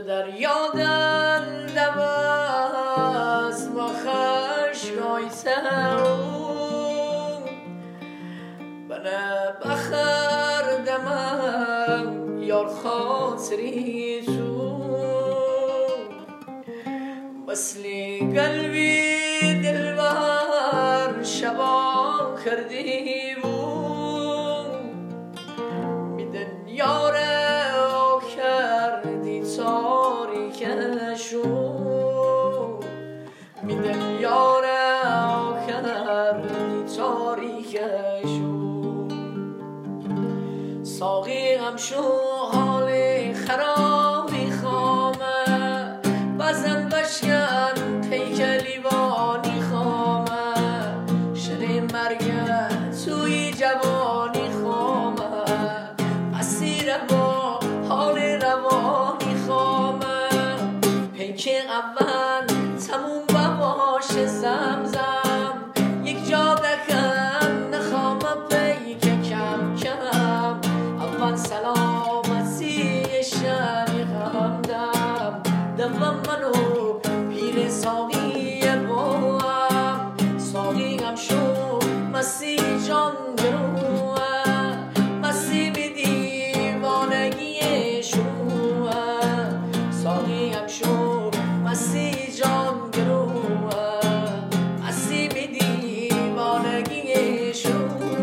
در یادن دوست و خشگای سرو بله بخر دمم یار خاطری تو مثلی قلبی دلبر شبا کردی بود میدن یاره کردی تاریکشو میدن یاره کردی تاریکشو ساقی هم شو حال خرابی خامه بزن بشکن پیک لیوانی خامه شنه مرگه توی جوانی خامه اسیر با حال روانی خامه پیک اول تموم بباش زمزم یک جا دکن نخامه پیک کم کم اول سلامتی شنی همدم دوم منو پیر ساقی بوام ساقی هم شو مسیح جان گروه مسیح بی دیوانگی شو ساقی هم شو مسیح جان گروه مسیح بی دیوانگی شو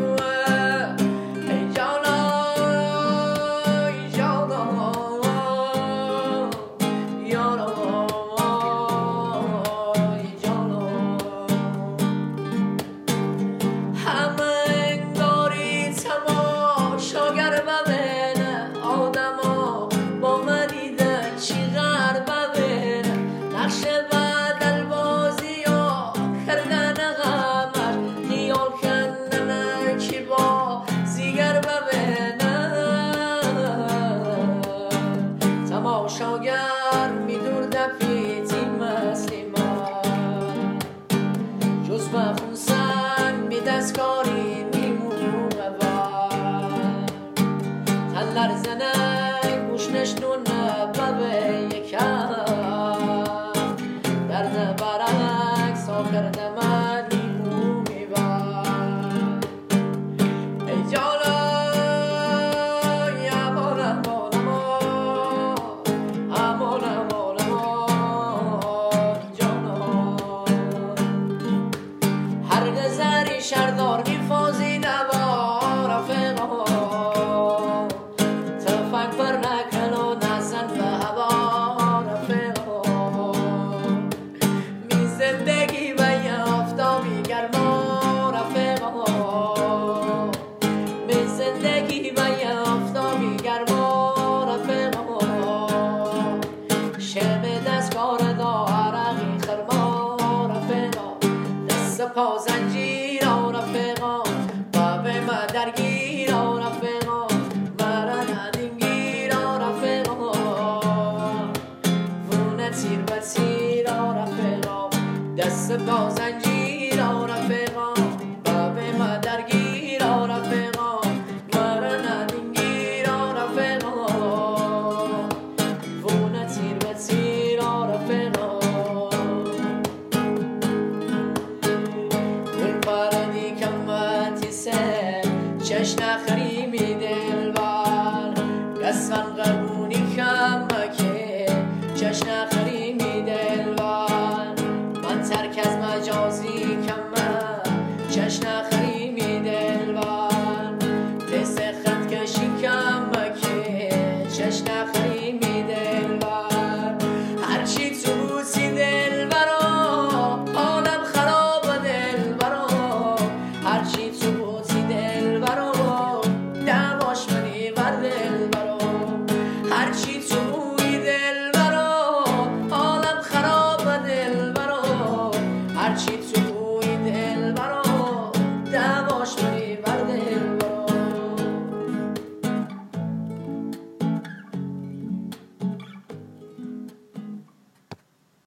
تماشاگر میدور دفیتی مسلمان جز بخونسن می دستکاری میمونه با تلر زنگ گوش نشنونه ببه یکم درد برک سا کرده من میمونی با ای جانا شردار میفازی نوا رفقا تفنگ پر نکن و نزن به هوا رفقا می زندگی و یه آفتابی گرما رفقا می زندگی و یه آفتابی گرما رفقا شب دستگار دا عرقی خرما رفقا دست پا زنجیر رفقا باب ما درگیر رفقا مرا ندینگیر رفقا وونه تیر و تیر رفقا دست باز